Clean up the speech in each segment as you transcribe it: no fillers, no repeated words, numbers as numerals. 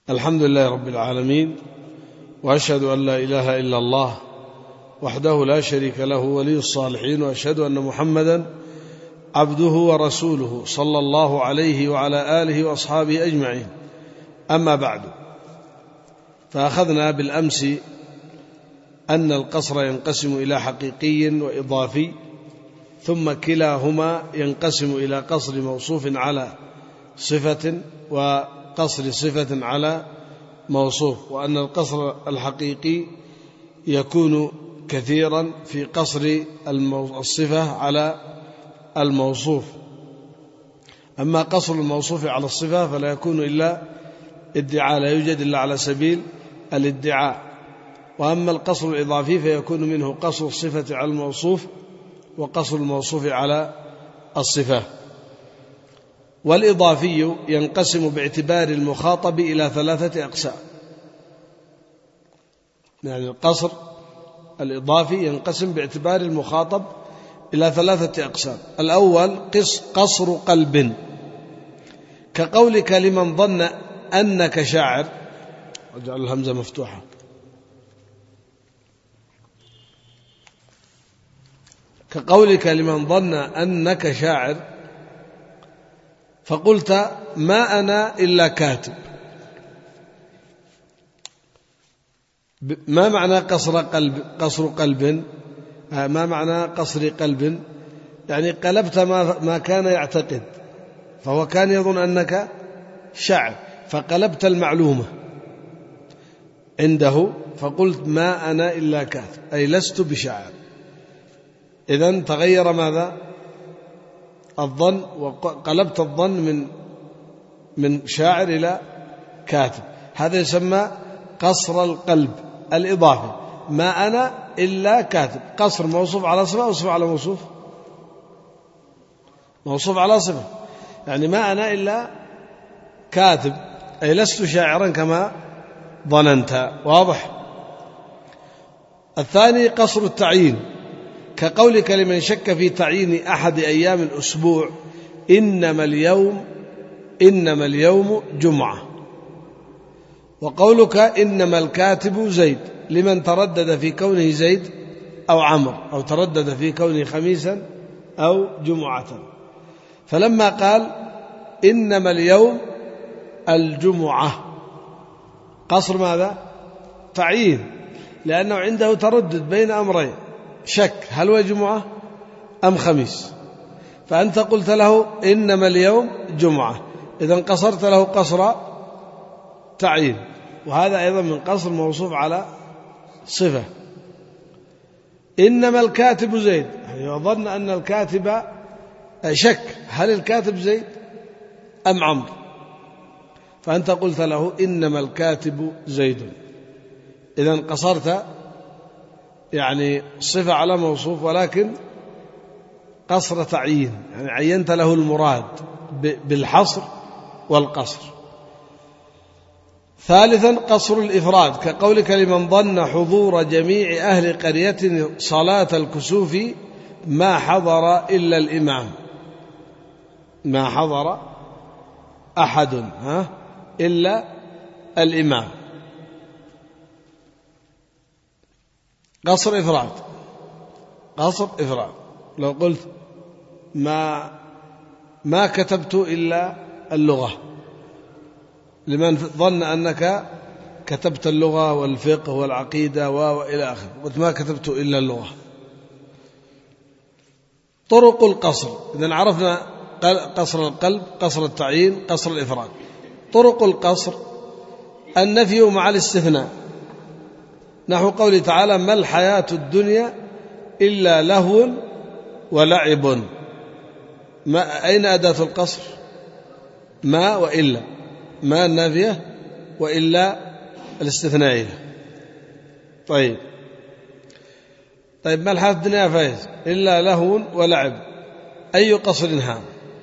الحمد لله رب العالمين، وأشهد أن لا إله إلا الله وحده لا شريك له ولي الصالحين، وأشهد أن محمدا عبده ورسوله صلى الله عليه وعلى آله وأصحابه أجمعين. أما بعد، فأخذنا بالأمس أن القصر ينقسم إلى حقيقي وإضافي، ثم كلاهما ينقسم إلى قصر موصوف على صفة وقصر صفة على موصوف، وأن القصر الحقيقي يكون كثيرا في قصر الصفة على الموصوف، أما قصر الموصوف على الصفة فلا يكون إلا ادعاء، لا يوجد إلا على سبيل الادعاء. وأما القصر الإضافي فيكون منه قصر الصفة على الموصوف وقصر الموصوف على الصفة. والإضافي ينقسم باعتبار المخاطب إلى 3 أقسام، يعني القصر الإضافي ينقسم باعتبار المخاطب إلى 3 أقسام. الأول قصر قلب، كقولك لمن ظن أنك شاعر، اجعل الهمزة مفتوحة، كقولك لمن ظن أنك شاعر فقلت ما أنا إلا كاتب. ما معنى قصر قلب؟ ما معنى قصر قلب؟ يعني قلبت ما كان يعتقد، فهو كان يظن أنك شاعر فقلبت المعلومة عنده فقلت ما أنا إلا كاتب، أي لست بشاعر. إذن تغير ماذا؟ الظن، وقلبت الظن من شاعر إلى كاتب. هذا يسمى قصر القلب الإضافي، ما أنا إلا كاتب. قصر موصوف على صفة أو صفة على موصوف؟ موصوف على صفة، يعني ما أنا إلا كاتب، أي لست شاعرا كما ظننت. واضح؟ الثاني قصر التعيين، كقولك لمن شك في تعيين أحد أيام الأسبوع إنما اليوم جمعة. وقولك إنما الكاتب زيد لمن تردد في كونه زيد أو عمرو، أو تردد في كونه خميسا أو جمعة. فلما قال إنما اليوم الجمعة قصر ماذا؟ تعيين، لأنه عنده تردد بين أمرين، شك هل هو جمعة أم خميس، فأنت قلت له إنما اليوم جمعة، إذن قصرت له قصر تعيين. وهذا أيضا من قصر موصوف على صفة. إنما الكاتب زيد، يظن أن الكاتب شك هل الكاتب زيد أم عمرو، فأنت قلت له إنما الكاتب زيد. إذن قصرت يعني صفة على موصوف، ولكن قصر تعيين، يعني عينت له المراد بالحصر والقصر. ثالثا قصر الإفراد، كقولك لمن ظن حضور جميع أهل قرية صلاة الكسوف ما حضر إلا الإمام، ما حضر أحد إلا الإمام. قصر إفراد، قصر إفراد. لو قلت ما كتبت إلا اللغة، لمن ظن أنك كتبت اللغة والفقه والعقيدة وإلى آخره، قلت ما كتبت إلا اللغة. طرق القصر، إذن عرفنا قصر القلب، قصر التعيين، قصر الإفراد. طرق القصر النفي مع الاستثناء، نحو قوله تعالى ما الحياة الدنيا إلا لهو ولعب. أين أداة القصر؟ ما وإلا، ما النافية وإلا الاستثنائية. طيب ما الحياة الدنيا فايز إلا لهو ولعب، أي قصر هذا؟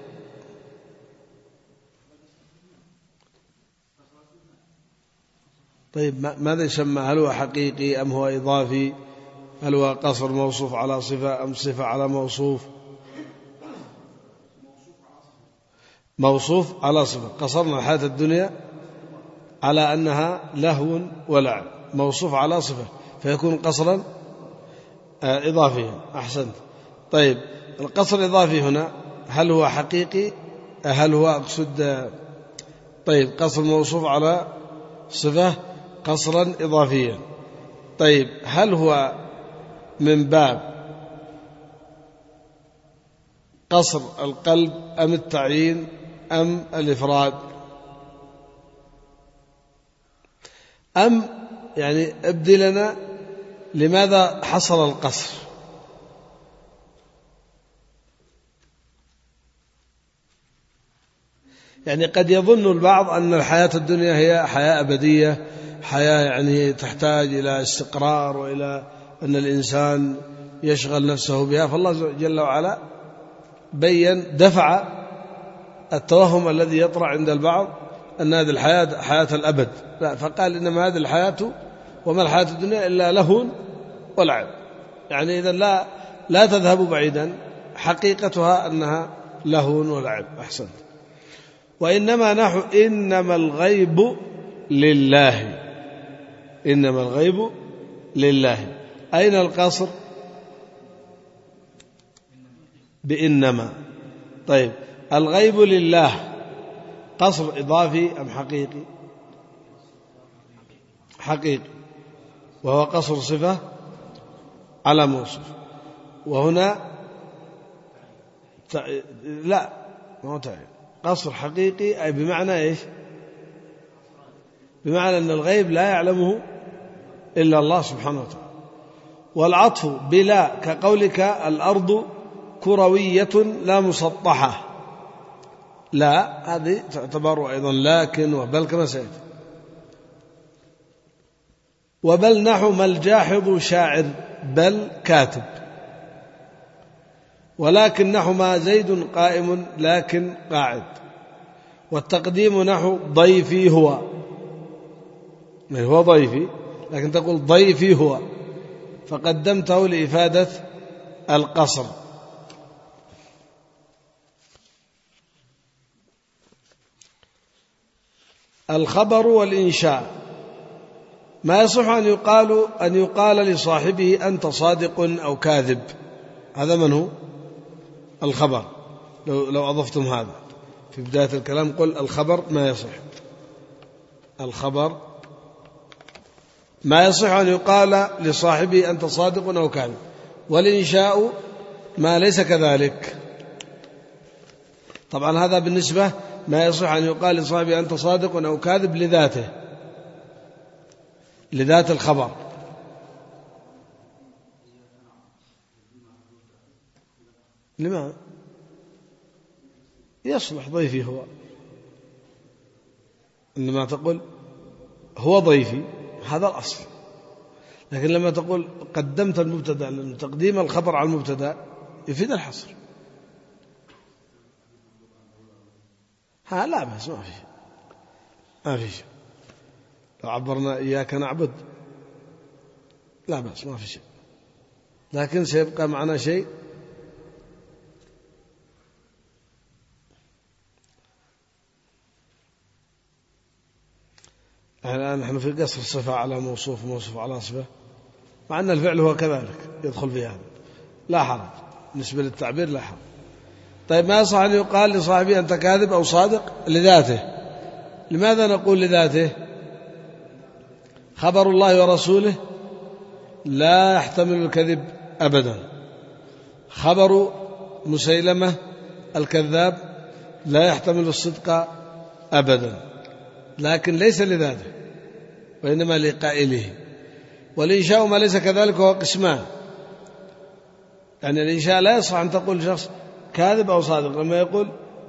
طيب ماذا يسمى؟ هل هو حقيقي أم هو إضافي؟ هل هو قصر موصوف على صفة أم صفة على موصوف؟ موصوف على صفة. قصرنا الحياة الدنيا على أنها لهو ولعب، موصوف على صفة، فيكون قصرا إضافيا. أحسنت. طيب القصر الإضافي هنا هل هو حقيقي؟ هل هو أقصد طيب قصر موصوف على صفة قصرا إضافيا. طيب هل هو من باب قصر القلب أم التعيين أم الإفراد؟ أم يعني ابدي لنا لماذا حصل القصر؟ يعني قد يظن البعض أن الحياة الدنيا هي حياة أبدية، حياة يعني تحتاج إلى استقرار وإلى أن الإنسان يشغل نفسه بها، فالله جل وعلا بين دفع التوهم الذي يطرأ عند البعض أن هذه الحياة حياة الأبد، لا، فقال إنما هذه الحياة وما الحياة الدنيا إلا لهو ولعب. يعني إذن لا تذهب بعيدا، حقيقتها أنها لهو ولعب. أحسنت. وإنما نحو إنما الغيب لله، إنما الغيب لله. أين القصر؟ بإنما. طيب الغيب لله قصر إضافي أم حقيقي؟ حقيقي، وهو قصر صفة على موصوف. وهنا لا، ما هو تعين، قصر حقيقي، أي بمعنى إيش؟ بمعنى أن الغيب لا يعلمه إلا الله سبحانه وتعالى. والعطف بلا كقولك الأرض كروية لا مسطحة، لا، هذه تعتبر أيضا لكن وبل كما سيأتي. وبل نحو ما الجاحظ شاعر، بل كاتب. ولكن نحو ما زيد قائم، لكن قاعد. والتقديم نحو ضيفي هو، من هو ضيفي، لكن تقول ضيفي هو، فقدمته لإفادة القصر. الخبر والإنشاء ما يصح أن يقال لصاحبه أنت صادق أو كاذب، هذا من هو الخبر. لو أضفتم هذا في بداية الكلام قل الخبر ما يصح، الخبر ما يصح أن يقال لصاحبه أنت صادق أو كاذب. والإنشاء ما ليس كذلك. طبعا هذا بالنسبة ما يصح أن يقال لصاحبه أنت صادق أو كاذب لذاته، لذات الخبر. لما يصلح ضيفي هو، إنما تقول هو ضيفي، هذا الأصل. لكن لما تقول قدمت المبتدأ، لأن تقديم الخبر على المبتدأ يفيد الحصر. لا بس ما في شيء. لو عبرنا إياك نعبد لا بس ما في شيء، لكن سيبقى معنا شيء. الآن نحن في قصر الصفة على موصوف، موصوف على صفة، مع أن الفعل هو كذلك يدخل في هذا، لا حرج بالنسبة للتعبير، لا حرج. طيب ما يصح أن يقال لصاحبه أنت كاذب أو صادق لذاته. لماذا نقول لذاته؟ خبر الله ورسوله لا يحتمل الكذب أبدا. خبر مسيلمة الكذاب لا يحتمل الصدق أبدا، لكن ليس لذاته وإنما لقائله. والإنشاء ما ليس كذلك هو قسمان. يعني الإنشاء لا يصح أن تقول شخص كاذب أو صادق. لما يقول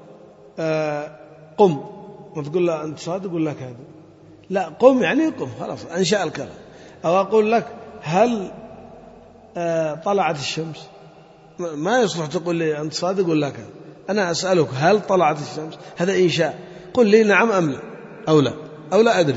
قم، ما تقول له أنت صادق ولا كاذب، لا، قم يعني قم، خلاص أنشأ الكلام. أو أقول لك هل طلعت الشمس، ما يصلح تقول لي أنت صادق ولا كاذب. أنا أسألك هل طلعت الشمس، هذا إنشاء، قل لي نعم أم لا أو لا أدري.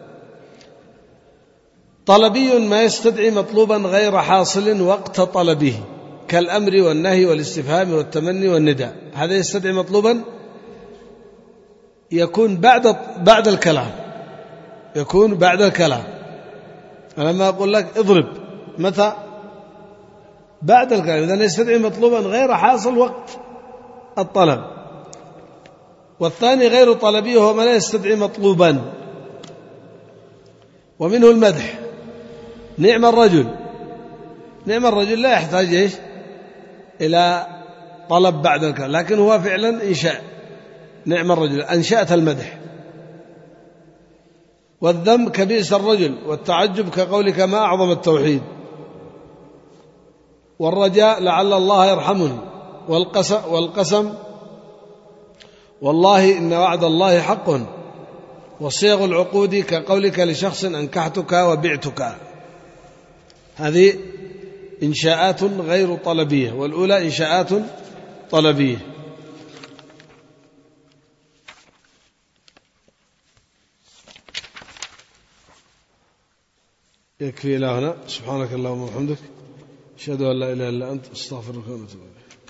طلبي ما يستدعي مطلوبا غير حاصل وقت طلبه، كالأمر والنهي والاستفهام والتمني والنداء. هذا يستدعي مطلوبا يكون بعد الكلام، يكون بعد الكلام. أنا لما أقول لك اضرب متى؟ بعد الكلام، إذن يستدعي مطلوبا غير حاصل وقت الطلب. والثاني غير طلبي وهو ما لا يستدعي مطلوبا. ومنه المدح، نعم الرجل. نعم الرجل لا يحتاج إيش؟ إلى طلب بعد الكلام، لكن هو فعلا إنشاء. نعم الرجل، أنشأت المدح. والذم كبئس الرجل، والتعجب كقولك ما أعظم التوحيد. والرجاء لعل الله يرحمني. والقسم والله إن وعد الله حق. وصيغ العقود كقولك لشخص أنكحتك وبعتك. هذه إنشاءات غير طلبية، والأولى إنشاءات طلبية. يكفي إلى هنا. سبحانك اللهم وبحمدك، أشهد أن لا إله إلا أنت، أستغفرك وأتوب إليك.